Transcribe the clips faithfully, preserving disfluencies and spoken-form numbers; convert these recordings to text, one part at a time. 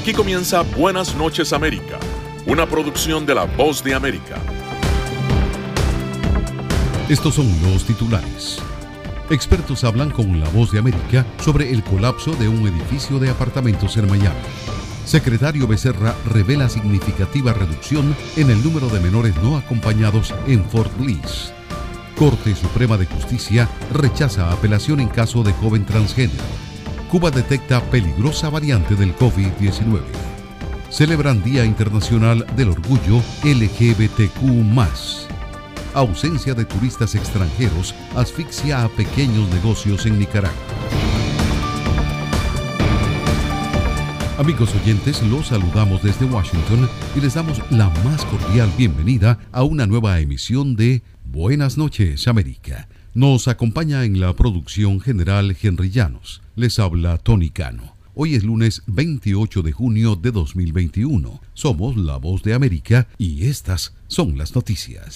Aquí comienza Buenas noches América, una producción de La Voz de América. Estos son los titulares. Expertos hablan con La Voz de América sobre el colapso de un edificio de apartamentos en Miami. Secretario Becerra revela significativa reducción en el número de menores no acompañados en Fort Bliss. Corte Suprema de Justicia rechaza apelación en caso de joven transgénero. Cuba detecta peligrosa variante del COVID diecinueve. Celebran Día Internacional del Orgullo L G B T Q más. Ausencia de turistas extranjeros asfixia a pequeños negocios en Nicaragua. Amigos oyentes, los saludamos desde Washington y les damos la más cordial bienvenida a una nueva emisión de Buenas noches América. Nos acompaña en la producción general Henry Llanos. Les habla Tony Cano. Hoy es lunes veintiocho de junio de dos mil veintiuno. Somos La Voz de América y estas son las noticias.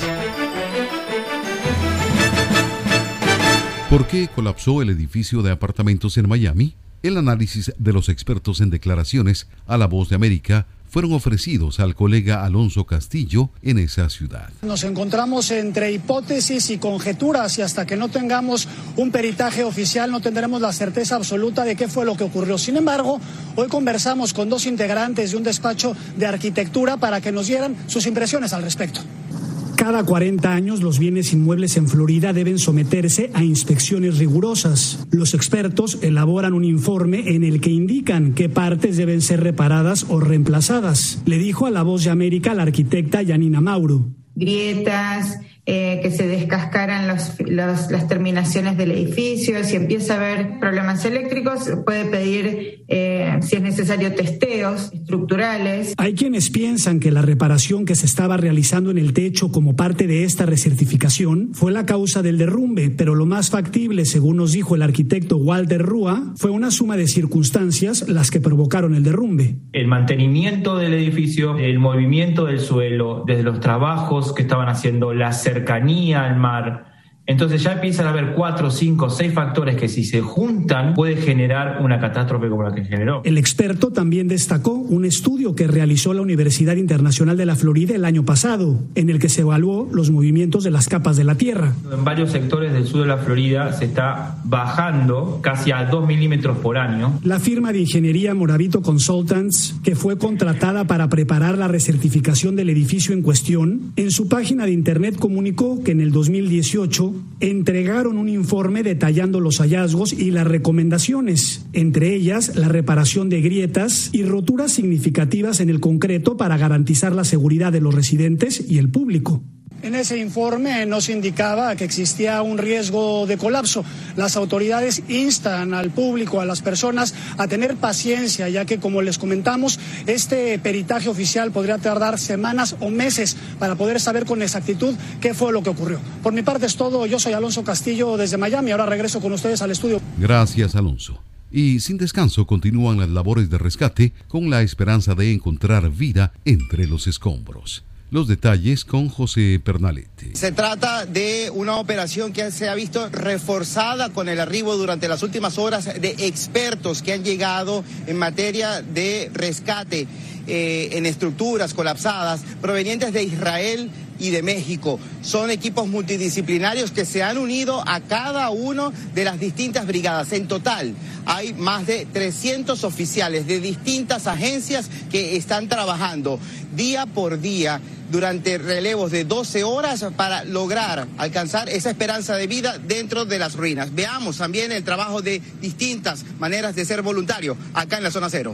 ¿Por qué colapsó el edificio de apartamentos en Miami? El análisis de los expertos en declaraciones a La Voz de América fueron ofrecidos al colega Alonso Castillo en esa ciudad. Nos encontramos entre hipótesis y conjeturas y hasta que no tengamos un peritaje oficial no tendremos la certeza absoluta de qué fue lo que ocurrió. Sin embargo, hoy conversamos con dos integrantes de un despacho de arquitectura para que nos dieran sus impresiones al respecto. Cada cuarenta años los bienes inmuebles en Florida deben someterse a inspecciones rigurosas. Los expertos elaboran un informe en el que indican qué partes deben ser reparadas o reemplazadas. Le dijo a La Voz de América la arquitecta Yanina Mauro. Grietas, eh, que se descascaran los, los, las terminaciones del edificio, si empieza a haber problemas eléctricos, puede pedir, eh, si es necesario, testeos estructurales. Hay quienes piensan que la reparación que se estaba realizando en el techo como parte de esta recertificación fue la causa del derrumbe, pero lo más factible, según nos dijo el arquitecto Walter Rúa, fue una suma de circunstancias las que provocaron el derrumbe. El mantenimiento del edificio, el movimiento del suelo, desde los trabajos que estaban haciendo, la cercanía al mar. Entonces ya empiezan a haber cuatro, cinco, seis factores que si se juntan puede generar una catástrofe como la que generó. El experto también destacó un estudio que realizó la Universidad Internacional de la Florida el año pasado, en el que se evaluó los movimientos de las capas de la tierra. En varios sectores del sur de la Florida se está bajando casi a dos milímetros por año. La firma de ingeniería Moravito Consultants, que fue contratada para preparar la recertificación del edificio en cuestión, en su página de internet comunicó que en el dos mil dieciocho entregaron un informe detallando los hallazgos y las recomendaciones, entre ellas la reparación de grietas y roturas significativas en el concreto para garantizar la seguridad de los residentes y el público. En ese informe nos indicaba que existía un riesgo de colapso. Las autoridades instan al público, a las personas, a tener paciencia, ya que, como les comentamos, este peritaje oficial podría tardar semanas o meses para poder saber con exactitud qué fue lo que ocurrió. Por mi parte es todo. Yo soy Alonso Castillo desde Miami. Ahora regreso con ustedes al estudio. Gracias, Alonso. Y sin descanso continúan las labores de rescate con la esperanza de encontrar vida entre los escombros. Los detalles con José Pernalete. Se trata de una operación que se ha visto reforzada con el arribo durante las últimas horas de expertos que han llegado en materia de rescate eh, en estructuras colapsadas provenientes de Israel y de México. Son equipos multidisciplinarios que se han unido a cada una de las distintas brigadas. En total hay más de trescientos oficiales de distintas agencias que están trabajando día por día durante relevos de doce horas para lograr alcanzar esa esperanza de vida dentro de las ruinas. Veamos también el trabajo de distintas maneras de ser voluntario acá en la zona cero.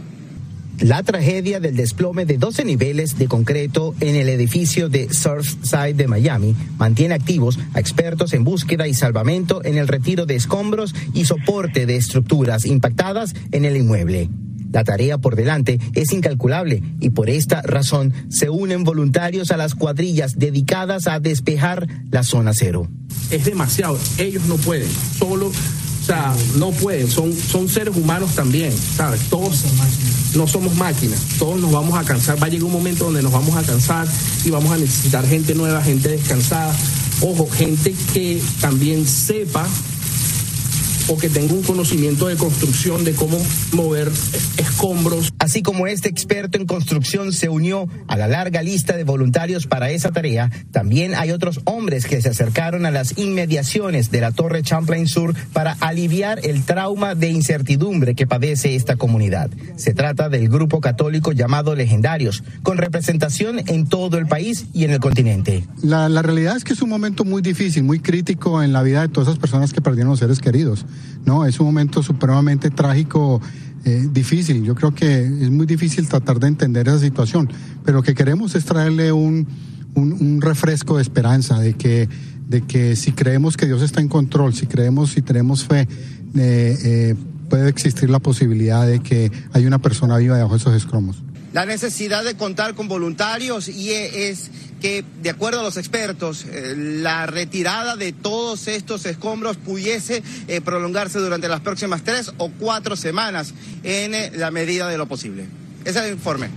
La tragedia del desplome de doce niveles de concreto en el edificio de Surfside de Miami mantiene activos a expertos en búsqueda y salvamento en el retiro de escombros y soporte de estructuras impactadas en el inmueble. La tarea por delante es incalculable y por esta razón se unen voluntarios a las cuadrillas dedicadas a despejar la zona cero. Es demasiado, ellos no pueden, solo, o sea, no pueden, son, son seres humanos también, ¿sabes? Todos no somos máquinas, todos nos vamos a cansar, va a llegar un momento donde nos vamos a cansar y vamos a necesitar gente nueva, gente descansada, ojo, gente que también sepa o que tenga un conocimiento de construcción, de cómo mover escombros. Así como este experto en construcción se unió a la larga lista de voluntarios para esa tarea, también hay otros hombres que se acercaron a las inmediaciones de la Torre Champlain Sur para aliviar el trauma de incertidumbre que padece esta comunidad. Se trata del grupo católico llamado Legendarios, con representación en todo el país y en el continente. La, la realidad es que es un momento muy difícil, muy crítico en la vida de todas esas personas que perdieron los seres queridos, ¿no? Es un momento supremamente trágico, eh, difícil. Yo creo que es muy difícil tratar de entender esa situación, pero lo que queremos es traerle un, un, un refresco de esperanza, de que, de que si creemos que Dios está en control, si creemos, si tenemos fe, eh, eh, puede existir la posibilidad de que haya una persona viva debajo de esos escombros. La necesidad de contar con voluntarios y es que, de acuerdo a los expertos, eh, la retirada de todos estos escombros pudiese eh, prolongarse durante las próximas tres o cuatro semanas en eh, la medida de lo posible. Ese es el informe.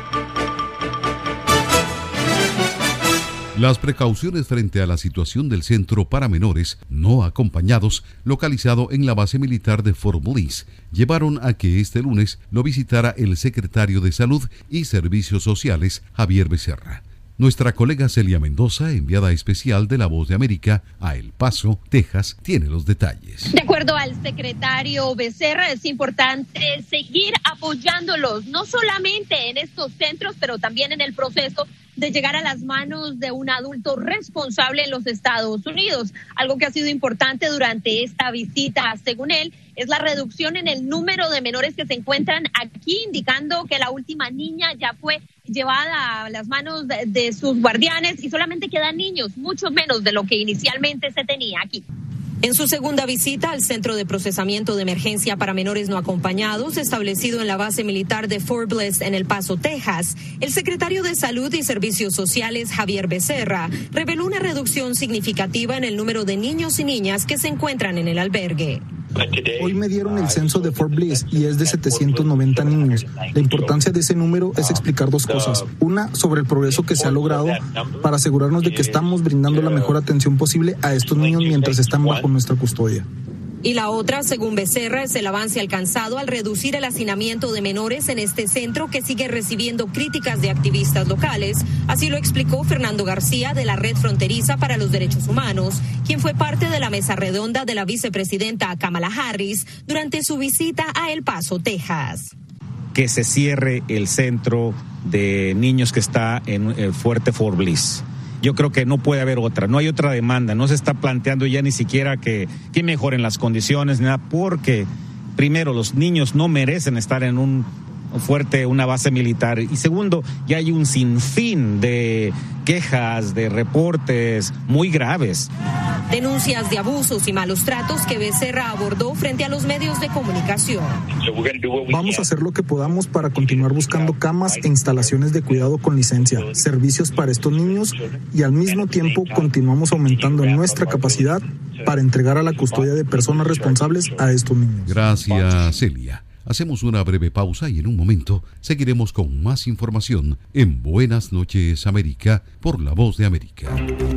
Las precauciones frente a la situación del centro para menores no acompañados, localizado en la base militar de Fort Bliss, llevaron a que este lunes lo visitara el secretario de Salud y Servicios Sociales, Javier Becerra. Nuestra colega Celia Mendoza, enviada especial de La Voz de América a El Paso, Texas, tiene los detalles. De acuerdo al secretario Becerra, es importante seguir apoyándolos, no solamente en estos centros, pero también en el proceso de llegar a las manos de un adulto responsable en los Estados Unidos. Algo que ha sido importante durante esta visita, según él, es la reducción en el número de menores que se encuentran aquí, indicando que la última niña ya fue llevada a las manos de, de sus guardianes y solamente quedan niños, mucho menos de lo que inicialmente se tenía aquí. En su segunda visita al Centro de Procesamiento de Emergencia para Menores No Acompañados, establecido en la base militar de Fort Bliss en El Paso, Texas, el secretario de Salud y Servicios Sociales, Javier Becerra, reveló una reducción significativa en el número de niños y niñas que se encuentran en el albergue. Hoy me dieron el censo de Fort Bliss y es de setecientos noventa niños. La importancia de ese número es explicar dos cosas. Una, sobre el progreso que se ha logrado para asegurarnos de que estamos brindando la mejor atención posible a estos niños mientras están bajo nuestra custodia. Y la otra, según Becerra, es el avance alcanzado al reducir el hacinamiento de menores en este centro que sigue recibiendo críticas de activistas locales. Así lo explicó Fernando García de la Red Fronteriza para los Derechos Humanos, quien fue parte de la mesa redonda de la vicepresidenta Kamala Harris durante su visita a El Paso, Texas. Que se cierre el centro de niños que está en el fuerte Fort Bliss. Yo creo que no puede haber otra, no hay otra demanda, no se está planteando ya ni siquiera que, que mejoren las condiciones, nada, porque primero los niños no merecen estar en un fuerte, una base militar, y segundo, ya hay un sinfín de quejas, de reportes muy graves. Denuncias de abusos y malos tratos que Becerra abordó frente a los medios de comunicación. Vamos a hacer lo que podamos para continuar buscando camas e instalaciones de cuidado con licencia, servicios para estos niños y al mismo tiempo continuamos aumentando nuestra capacidad para entregar a la custodia de personas responsables a estos niños. Gracias, Celia. Hacemos una breve pausa y en un momento seguiremos con más información en Buenas Noches América por La Voz de América.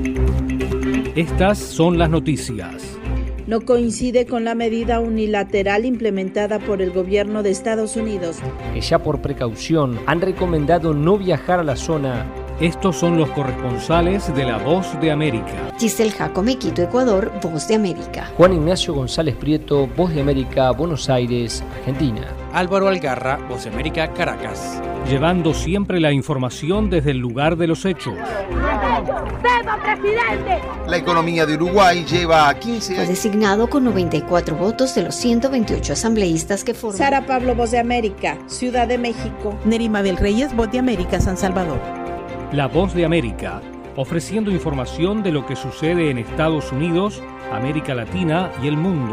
Estas son las noticias. No coincide con la medida unilateral implementada por el gobierno de Estados Unidos, que ya por precaución han recomendado no viajar a la zona. Estos son los corresponsales de La Voz de América. Giselle Jacome, Quito, Ecuador, Voz de América. Juan Ignacio González Prieto, Voz de América, Buenos Aires, Argentina. Álvaro Algarra, Voz de América, Caracas. Llevando siempre la información desde el lugar de los hechos. ¡Viva, presidente! La economía de Uruguay lleva quince años. Fue designado con noventa y cuatro votos de los ciento veintiocho asambleístas que forman. Sara Pablo, Voz de América, Ciudad de México. Nerima del Reyes, Voz de América, San Salvador. La Voz de América, ofreciendo información de lo que sucede en Estados Unidos, América Latina y el mundo.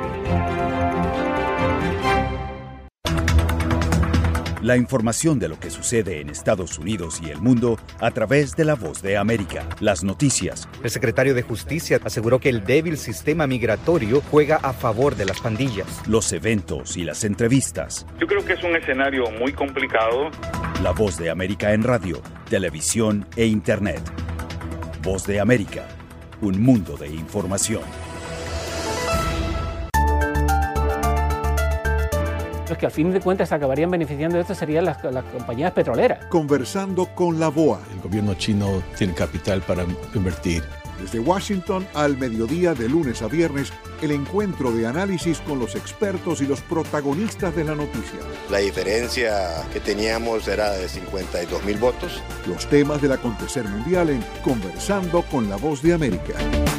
La información de lo que sucede en Estados Unidos y el mundo a través de La Voz de América. Las noticias. El secretario de Justicia aseguró que el débil sistema migratorio juega a favor de las pandillas. Los eventos y las entrevistas. Yo creo que es un escenario muy complicado. La Voz de América en radio, televisión e internet. Voz de América, un mundo de información. Los que al fin de cuentas se acabarían beneficiando de esto serían las, las compañías petroleras. Conversando con la B O A. El gobierno chino tiene capital para invertir. Desde Washington al mediodía de lunes a viernes, el encuentro de análisis con los expertos y los protagonistas de la noticia. La diferencia que teníamos era de cincuenta y dos mil votos. Los temas del acontecer mundial en Conversando con la Voz de América.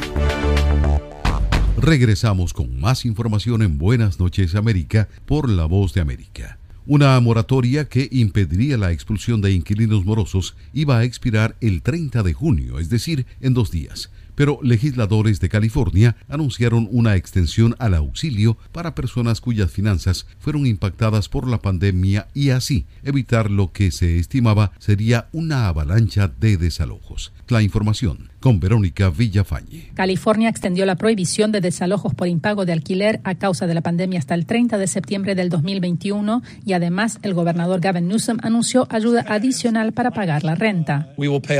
Regresamos con más información en Buenas noches América por La Voz de América. Una moratoria que impediría la expulsión de inquilinos morosos iba a expirar el treinta de junio, es decir, en dos días. Pero legisladores de California anunciaron una extensión al auxilio para personas cuyas finanzas fueron impactadas por la pandemia y así evitar lo que se estimaba sería una avalancha de desalojos. La información con Verónica Villafañe. California extendió la prohibición de desalojos por impago de alquiler a causa de la pandemia hasta el treinta de septiembre del dos mil veintiuno y además el gobernador Gavin Newsom anunció ayuda adicional para pagar la renta.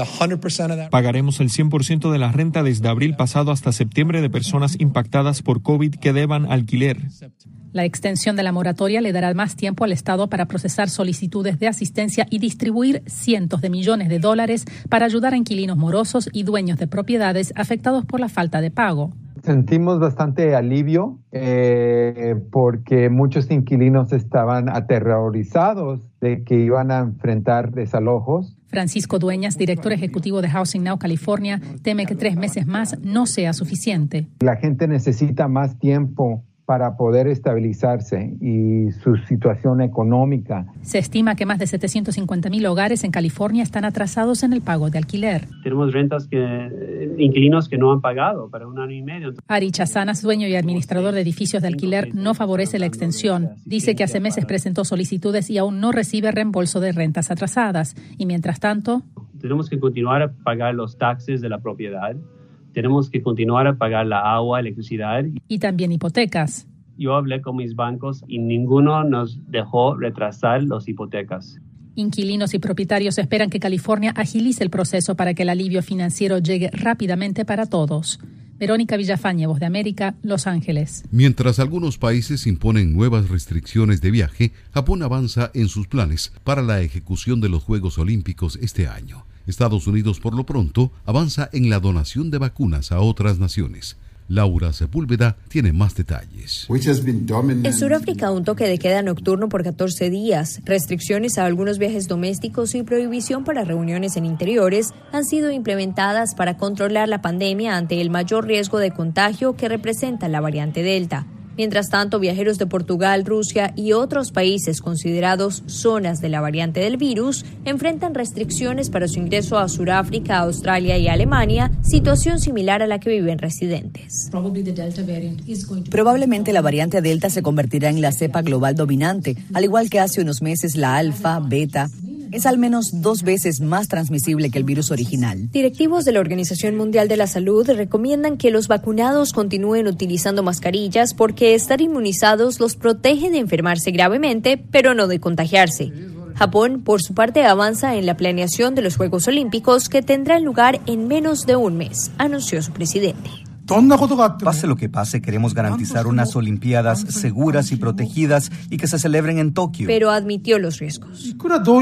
Pagaremos el cien por ciento de la renta desde abril pasado hasta septiembre de personas impactadas por COVID que deban alquiler. La extensión de la moratoria le dará más tiempo al Estado para procesar solicitudes de asistencia y distribuir cientos de millones de dólares para ayudar a inquilinos morosos y dueños de propiedades afectados por la falta de pago. Sentimos bastante alivio eh, porque muchos inquilinos estaban aterrorizados de que iban a enfrentar desalojos. Francisco Dueñas, director ejecutivo de Housing Now California, teme que tres meses más no sea suficiente. La gente necesita más tiempo para poder estabilizarse y su situación económica. Se estima que más de setecientos cincuenta mil hogares en California están atrasados en el pago de alquiler. Tenemos rentas que inquilinos que no han pagado para un año y medio. Ari Chazanas, dueño y administrador de edificios de alquiler, no favorece la extensión. Dice que hace meses presentó solicitudes y aún no recibe reembolso de rentas atrasadas. Y mientras tanto, tenemos que continuar a pagar los taxes de la propiedad. Tenemos que continuar a pagar la agua, electricidad. Y también hipotecas. Yo hablé con mis bancos y ninguno nos dejó retrasar las hipotecas. Inquilinos y propietarios esperan que California agilice el proceso para que el alivio financiero llegue rápidamente para todos. Verónica Villafañe, Voz de América, Los Ángeles. Mientras algunos países imponen nuevas restricciones de viaje, Japón avanza en sus planes para la ejecución de los Juegos Olímpicos este año. Estados Unidos, por lo pronto, avanza en la donación de vacunas a otras naciones. Laura Sepúlveda tiene más detalles. En Sudáfrica, un toque de queda nocturno por catorce días, restricciones a algunos viajes domésticos y prohibición para reuniones en interiores han sido implementadas para controlar la pandemia ante el mayor riesgo de contagio que representa la variante Delta. Mientras tanto, viajeros de Portugal, Rusia y otros países considerados zonas de la variante del virus enfrentan restricciones para su ingreso a Sudáfrica, Australia y Alemania, situación similar a la que viven residentes. Probablemente la variante Delta se convertirá en la cepa global dominante, al igual que hace unos meses la alfa, beta. Es al menos dos veces más transmisible que el virus original. Directivos de la Organización Mundial de la Salud recomiendan que los vacunados continúen utilizando mascarillas porque estar inmunizados los protege de enfermarse gravemente, pero no de contagiarse. Japón, por su parte, avanza en la planeación de los Juegos Olímpicos que tendrán lugar en menos de un mes, anunció su presidente. Pase lo que pase, queremos garantizar unas Olimpiadas seguras y protegidas y que se celebren en Tokio. Pero admitió los riesgos.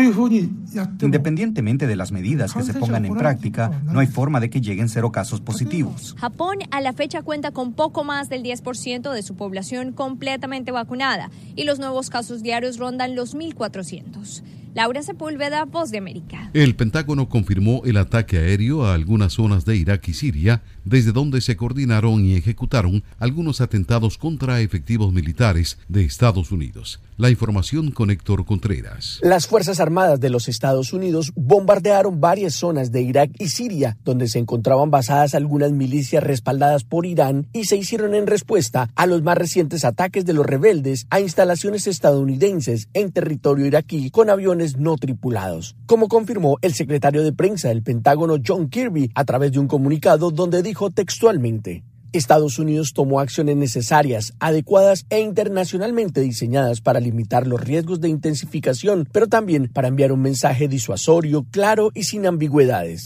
Independientemente de las medidas que se pongan en práctica, no hay forma de que lleguen cero casos positivos. Japón a la fecha cuenta con poco más del diez por ciento de su población completamente vacunada y los nuevos casos diarios rondan los mil cuatrocientos. Laura Sepúlveda, Voz de América. El Pentágono confirmó el ataque aéreo a algunas zonas de Irak y Siria, desde donde se coordinaron y ejecutaron algunos atentados contra efectivos militares de Estados Unidos. La información con Héctor Contreras. Las Fuerzas Armadas de los Estados Unidos bombardearon varias zonas de Irak y Siria, donde se encontraban basadas algunas milicias respaldadas por Irán y se hicieron en respuesta a los más recientes ataques de los rebeldes a instalaciones estadounidenses en territorio iraquí con aviones no tripulados, como confirmó el secretario de prensa del Pentágono John Kirby a través de un comunicado donde dijo textualmente: Estados Unidos tomó acciones necesarias, adecuadas e internacionalmente diseñadas para limitar los riesgos de intensificación, pero también para enviar un mensaje disuasorio, claro y sin ambigüedades.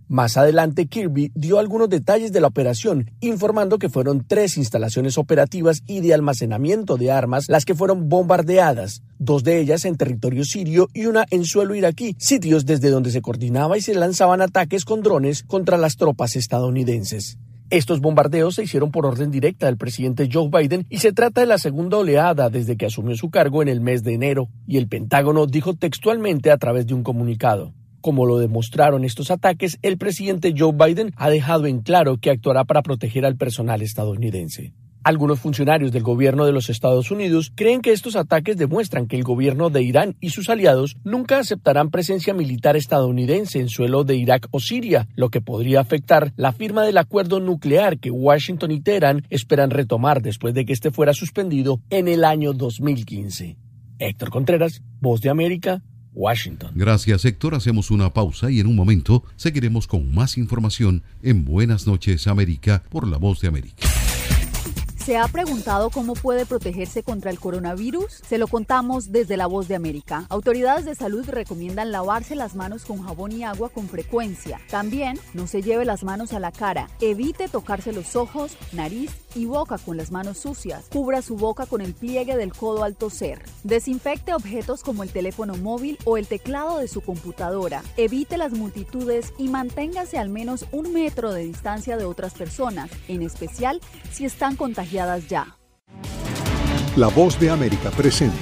Más adelante, Kirby dio algunos detalles de la operación, informando que fueron tres instalaciones operativas y de almacenamiento de armas las que fueron bombardeadas, dos de ellas en territorio sirio y una en suelo iraquí, sitios desde donde se coordinaba y se lanzaban ataques con drones contra las tropas estadounidenses. Estos bombardeos se hicieron por orden directa del presidente Joe Biden y se trata de la segunda oleada desde que asumió su cargo en el mes de enero, y el Pentágono dijo textualmente a través de un comunicado: como lo demostraron estos ataques, el presidente Joe Biden ha dejado en claro que actuará para proteger al personal estadounidense. Algunos funcionarios del gobierno de los Estados Unidos creen que estos ataques demuestran que el gobierno de Irán y sus aliados nunca aceptarán presencia militar estadounidense en suelo de Irak o Siria, lo que podría afectar la firma del acuerdo nuclear que Washington y Teherán esperan retomar después de que este fuera suspendido en el año dos mil quince. Héctor Contreras, Voz de América, Washington. Gracias, Héctor. Hacemos una pausa y en un momento seguiremos con más información en Buenas noches, América, por La Voz de América. ¿Se ha preguntado cómo puede protegerse contra el coronavirus? Se lo contamos desde La Voz de América. Autoridades de salud recomiendan lavarse las manos con jabón y agua con frecuencia. También no se lleve las manos a la cara. Evite tocarse los ojos, nariz y boca con las manos sucias. Cubra su boca con el pliegue del codo al toser. Desinfecte objetos como el teléfono móvil o el teclado de su computadora. Evite las multitudes y manténgase al menos un metro de distancia de otras personas, en especial si están contagiadas ya. La Voz de América presenta.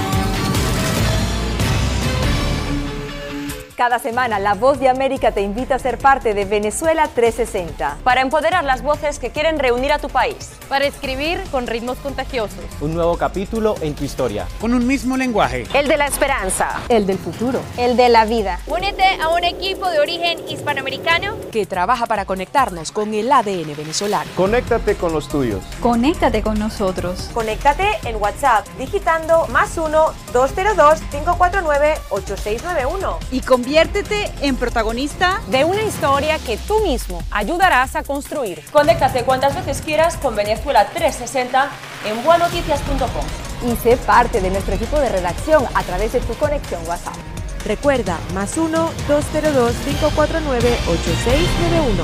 Cada semana, La Voz de América te invita a ser parte de Venezuela trescientos sesenta. Para empoderar las voces que quieren reunir a tu país. Para escribir con ritmos contagiosos. Un nuevo capítulo en tu historia. Con un mismo lenguaje. El de la esperanza. El del futuro. El de la vida. Únete a un equipo de origen hispanoamericano que trabaja para conectarnos con el A D N venezolano. Conéctate con los tuyos. Conéctate con nosotros. Conéctate en WhatsApp digitando más uno, dos cero dos, cinco cuatro nueve, ocho seis nueve uno. Y conviértete en protagonista de una historia que tú mismo ayudarás a construir. Conéctate cuantas veces quieras con Venezuela trescientos sesenta en buenoticias punto com. Y sé parte de nuestro equipo de redacción a través de tu conexión WhatsApp. Recuerda, más uno, dos cero dos, cinco cuatro nueve, ocho seis nueve uno.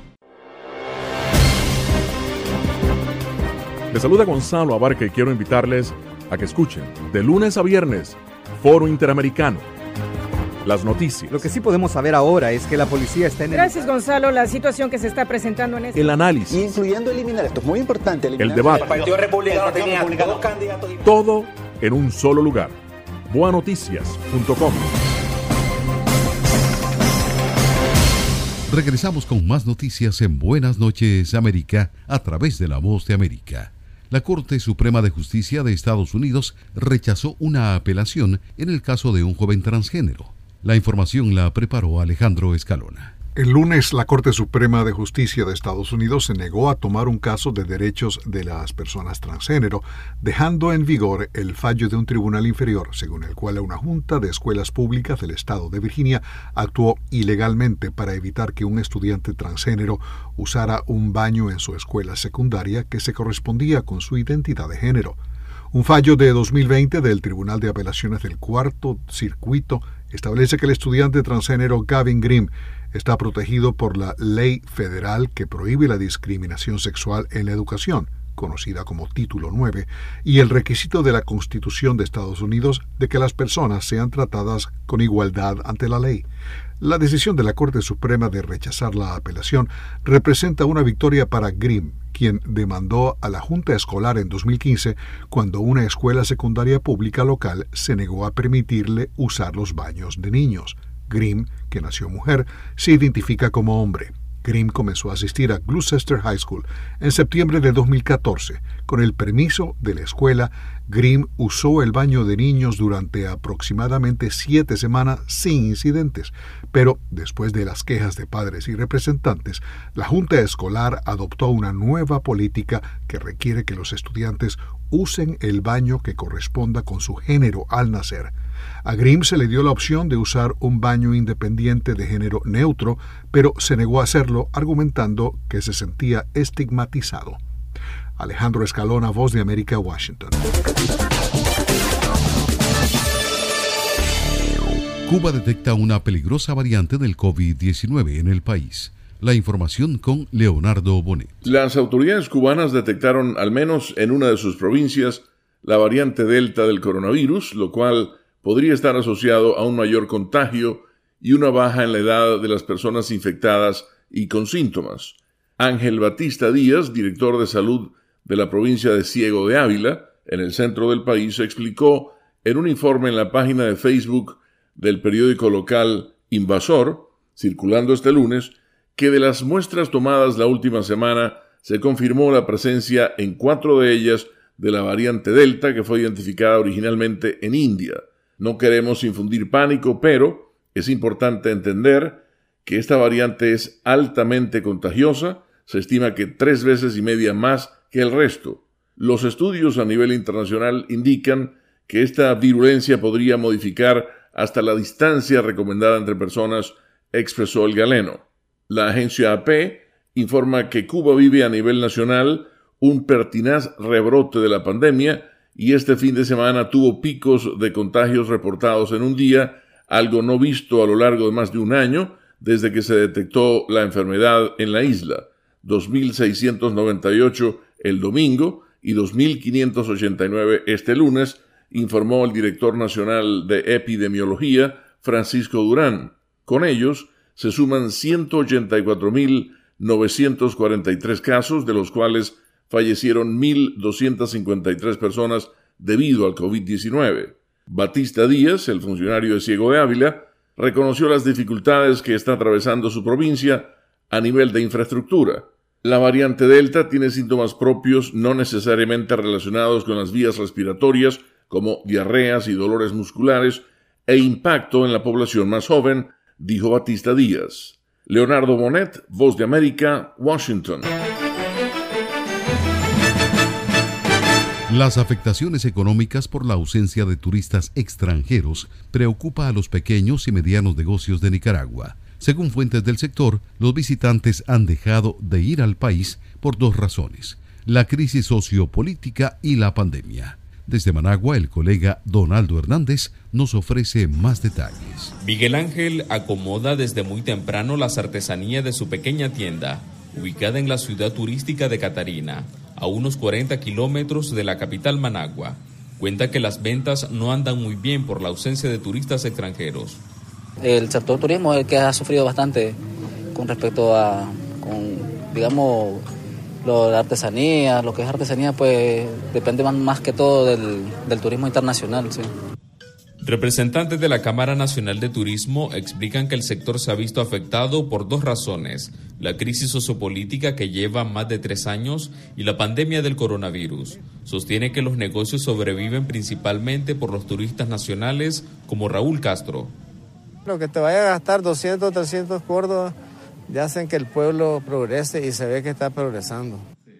Les saluda Gonzalo Abarca y quiero invitarles a que escuchen de lunes a viernes Foro Interamericano. Las noticias. Lo que sí podemos saber ahora es que la policía está en el... Gracias, Gonzalo. La situación que se está presentando en este... El análisis. Incluyendo eliminar, esto es muy importante. El debate. El Partido Republicano tenía dos candidatos. Todo en un solo lugar. buenoticias punto com. Regresamos con más noticias en Buenas noches, América, a través de La Voz de América. La Corte Suprema de Justicia de Estados Unidos rechazó una apelación en el caso de un joven transgénero. La información la preparó Alejandro Escalona. El lunes, la Corte Suprema de Justicia de Estados Unidos se negó a tomar un caso de derechos de las personas transgénero, dejando en vigor el fallo de un tribunal inferior, según el cual una junta de escuelas públicas del estado de Virginia actuó ilegalmente para evitar que un estudiante transgénero usara un baño en su escuela secundaria que se correspondía con su identidad de género. Un fallo de dos mil veinte del Tribunal de Apelaciones del Cuarto Circuito establece que el estudiante transgénero Gavin Grimm está protegido por la ley federal que prohíbe la discriminación sexual en la educación, conocida como Título nueve, y el requisito de la Constitución de Estados Unidos de que las personas sean tratadas con igualdad ante la ley. La decisión de la Corte Suprema de rechazar la apelación representa una victoria para Grimm, quien demandó a la Junta Escolar en dos mil quince cuando una escuela secundaria pública local se negó a permitirle usar los baños de niños. Grimm, que nació mujer, se identifica como hombre. Grimm comenzó a asistir a Gloucester High School en septiembre de dos mil catorce. Con el permiso de la escuela, Grimm usó el baño de niños durante aproximadamente siete semanas sin incidentes, pero después de las quejas de padres y representantes, la Junta Escolar adoptó una nueva política que requiere que los estudiantes usen el baño que corresponda con su género al nacer. A Grimm se le dio la opción de usar un baño independiente de género neutro, pero se negó a hacerlo, argumentando que se sentía estigmatizado. Alejandro Escalona, Voz de América, Washington. Cuba detecta una peligrosa variante del COVID diecinueve en el país. La información con Leonardo Bonet. Las autoridades cubanas detectaron, al menos en una de sus provincias, la variante Delta del coronavirus, lo cual podría estar asociado a un mayor contagio y una baja en la edad de las personas infectadas y con síntomas. Ángel Batista Díaz, director de salud de la provincia de Ciego de Ávila, en el centro del país, explicó en un informe en la página de Facebook del periódico local Invasor, circulando este lunes, que de las muestras tomadas la última semana se confirmó la presencia en cuatro de ellas de la variante Delta, que fue identificada originalmente en India. No queremos infundir pánico, pero es importante entender que esta variante es altamente contagiosa, se estima que tres veces y media más que el resto. Los estudios a nivel internacional indican que esta virulencia podría modificar hasta la distancia recomendada entre personas, expresó el galeno. La agencia A P informa que Cuba vive a nivel nacional un pertinaz rebrote de la pandemia y este fin de semana tuvo picos de contagios reportados en un día, algo no visto a lo largo de más de un año desde que se detectó la enfermedad en la isla, dos mil seiscientos noventa y ocho el domingo y dos mil quinientos ochenta y nueve este lunes, informó el director nacional de epidemiología, Francisco Durán. Con ellos se suman ciento ochenta y cuatro mil novecientos cuarenta y tres casos, de los cuales fallecieron mil doscientas cincuenta y tres personas debido al COVID diecinueve. Batista Díaz, el funcionario de Ciego de Ávila, reconoció las dificultades que está atravesando su provincia a nivel de infraestructura. La variante Delta tiene síntomas propios no necesariamente relacionados con las vías respiratorias, como diarreas y dolores musculares, e impacto en la población más joven, dijo Batista Díaz. Leonardo Bonet, Voz de América, Washington. Las afectaciones económicas por la ausencia de turistas extranjeros preocupa a los pequeños y medianos negocios de Nicaragua. Según fuentes del sector, los visitantes han dejado de ir al país por dos razones: la crisis sociopolítica y la pandemia. Desde Managua, el colega Donaldo Hernández nos ofrece más detalles. Miguel Ángel acomoda desde muy temprano las artesanías de su pequeña tienda, ubicada en la ciudad turística de Catarina, a unos cuarenta kilómetros de la capital Managua. Cuenta que las ventas no andan muy bien por la ausencia de turistas extranjeros. El sector turismo es el que ha sufrido bastante con respecto a, con, digamos, lo de artesanía. Lo que es artesanía, pues depende más, más que todo del, del turismo internacional, sí. Representantes de la Cámara Nacional de Turismo explican que el sector se ha visto afectado por dos razones: la crisis sociopolítica que lleva más de tres años y la pandemia del coronavirus. Sostiene que los negocios sobreviven principalmente por los turistas nacionales, como Raúl Castro. Lo que te vaya a gastar doscientos, trescientos córdobas ya hacen que el pueblo progrese y se ve que está progresando.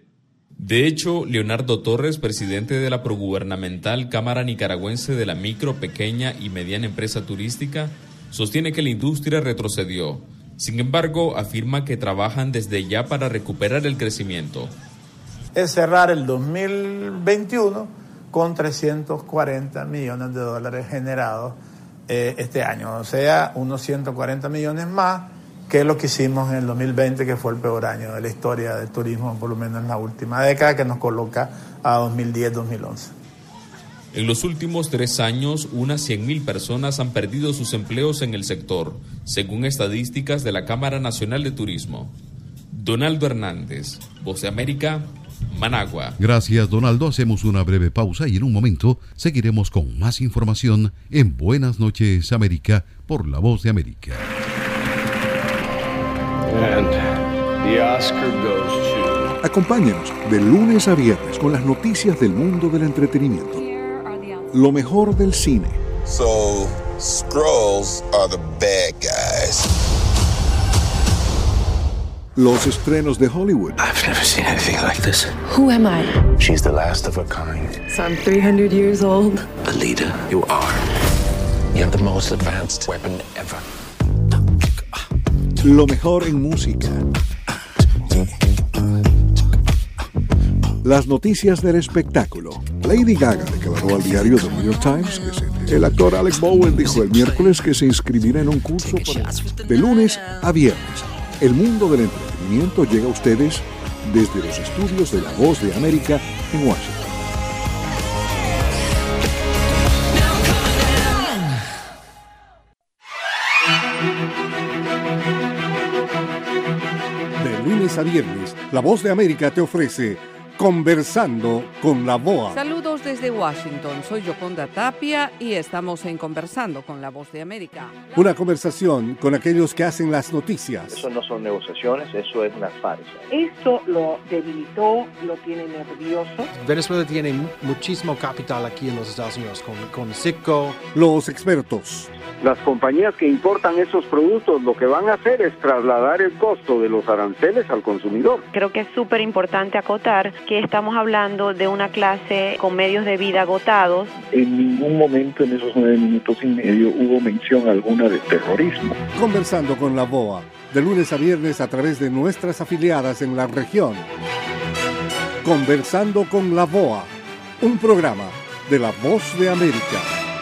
De hecho, Leonardo Torres, presidente de la progubernamental Cámara Nicaragüense de la Micro, Pequeña y Mediana Empresa Turística, sostiene que la industria retrocedió. Sin embargo, afirma que trabajan desde ya para recuperar el crecimiento. Es cerrar el dos mil veintiuno con trescientos cuarenta millones de dólares generados eh, este año, o sea, unos ciento cuarenta millones más que lo que hicimos en el dos mil veinte, que fue el peor año de la historia del turismo, por lo menos en la última década, que nos coloca a dos mil diez dos mil once. En los últimos tres años, unas cien mil personas han perdido sus empleos en el sector, según estadísticas de la Cámara Nacional de Turismo. Donaldo Hernández, Voz de América, Managua. Gracias, Donaldo. Hacemos una breve pausa y en un momento seguiremos con más información en Buenas noches, América, por La Voz de América. And the Oscar goes to... Acompáñenos de lunes a viernes con las noticias del mundo del entretenimiento. Lo mejor del cine. So, Skrulls are the bad guys. Los estrenos de Hollywood. I've never seen anything like this. Who am I? She's the last of her kind. So I'm three hundred years old. Alita, you are. You have the most advanced weapon ever. Lo mejor en música. Las noticias del espectáculo. Lady Gaga declaró al diario The New York Times que se El actor Alec Bowen dijo el miércoles que se inscribirá en un curso para... de lunes a viernes. El mundo del entretenimiento llega a ustedes desde los estudios de La Voz de América en Washington. De lunes a viernes, La Voz de América te ofrece Conversando con la B O A. Saludos desde Washington, soy Yoconda Tapia y estamos en Conversando con la Voz de América. Una conversación con aquellos que hacen las noticias. Eso no son negociaciones, eso es una farsa. Esto lo debilitó, lo tiene nervioso. Venezuela tiene muchísimo capital aquí en los Estados Unidos, con, con Citgo. Los expertos. Las compañías que importan esos productos lo que van a hacer es trasladar el costo de los aranceles al consumidor. Creo que es súper importante acotar que estamos hablando de una clase con medios de vida agotados. En ningún momento en esos nueve minutos y medio hubo mención alguna de terrorismo. Conversando con la B O A, de lunes a viernes a través de nuestras afiliadas en la región. Conversando con la B O A, un programa de La Voz de América.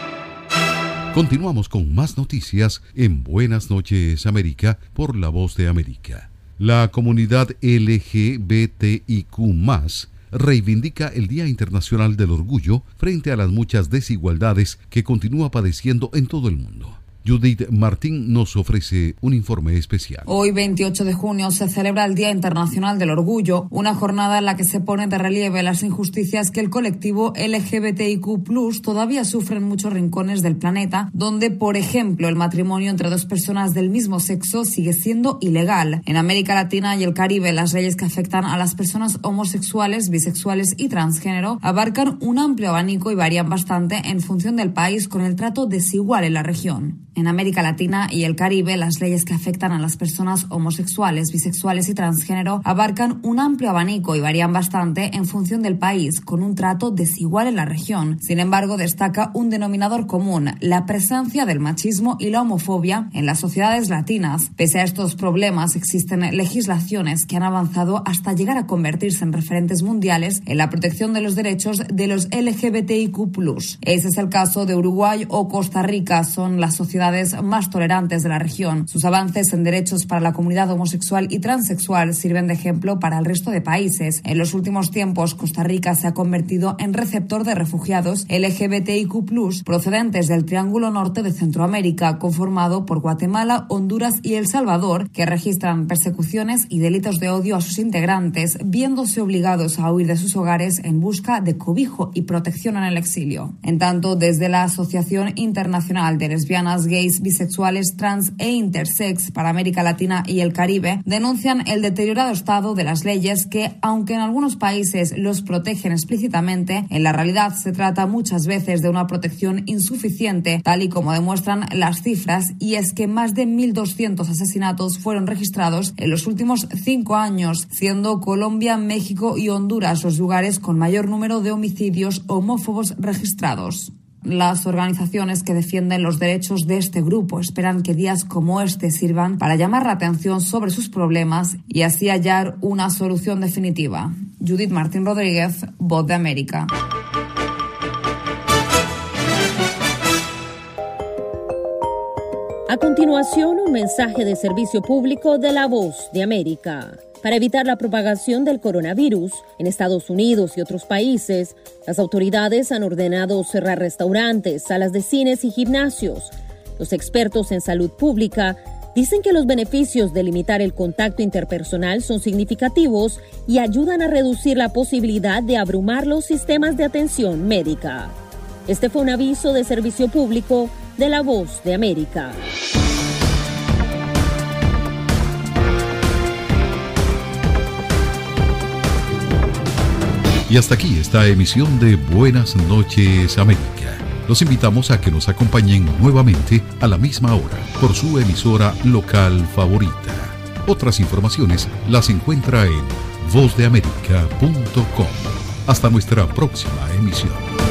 Continuamos con más noticias en Buenas noches América por La Voz de América. La comunidad L G B T I Q más, reivindica el Día Internacional del Orgullo frente a las muchas desigualdades que continúa padeciendo en todo el mundo. Judith Martín nos ofrece un informe especial. Hoy, veintiocho de junio, se celebra el Día Internacional del Orgullo, una jornada en la que se pone de relieve las injusticias que el colectivo L G B T I Q plus, todavía sufre en muchos rincones del planeta, donde, por ejemplo, el matrimonio entre dos personas del mismo sexo sigue siendo ilegal. En América Latina y el Caribe, las leyes que afectan a las personas homosexuales, bisexuales y transgénero abarcan un amplio abanico y varían bastante en función del país, con el trato desigual en la región. En América Latina y el Caribe, las leyes que afectan a las personas homosexuales, bisexuales y transgénero abarcan un amplio abanico y varían bastante en función del país, con un trato desigual en la región. Sin embargo, destaca un denominador común: la presencia del machismo y la homofobia en las sociedades latinas. Pese a estos problemas, existen legislaciones que han avanzado hasta llegar a convertirse en referentes mundiales en la protección de los derechos de los L G B T I Q plus. Ese es el caso de Uruguay o Costa Rica, son las sociedades más tolerantes de la región. Sus avances en derechos para la comunidad homosexual y transexual sirven de ejemplo para el resto de países. En los últimos tiempos, Costa Rica se ha convertido en receptor de refugiados L G B T I Q plus, procedentes del Triángulo Norte de Centroamérica, conformado por Guatemala, Honduras y El Salvador, que registran persecuciones y delitos de odio a sus integrantes, viéndose obligados a huir de sus hogares en busca de cobijo y protección en el exilio. En tanto, desde la Asociación Internacional de Lesbianas, Gays, bisexuales, trans e intersex para América Latina y el Caribe, denuncian el deteriorado estado de las leyes que, aunque en algunos países los protegen explícitamente, en la realidad se trata muchas veces de una protección insuficiente, tal y como demuestran las cifras, y es que más de mil doscientos asesinatos fueron registrados en los últimos cinco años, siendo Colombia, México y Honduras los lugares con mayor número de homicidios homófobos registrados. Las organizaciones que defienden los derechos de este grupo esperan que días como este sirvan para llamar la atención sobre sus problemas y así hallar una solución definitiva. Judith Martín Rodríguez, Voz de América. A continuación, un mensaje de servicio público de La Voz de América. Para evitar la propagación del coronavirus en Estados Unidos y otros países, las autoridades han ordenado cerrar restaurantes, salas de cines y gimnasios. Los expertos en salud pública dicen que los beneficios de limitar el contacto interpersonal son significativos y ayudan a reducir la posibilidad de abrumar los sistemas de atención médica. Este fue un aviso de servicio público de La Voz de América. Y hasta aquí esta emisión de Buenas noches América. Los invitamos a que nos acompañen nuevamente a la misma hora por su emisora local favorita. Otras informaciones las encuentra en voz de américa punto com. Hasta nuestra próxima emisión.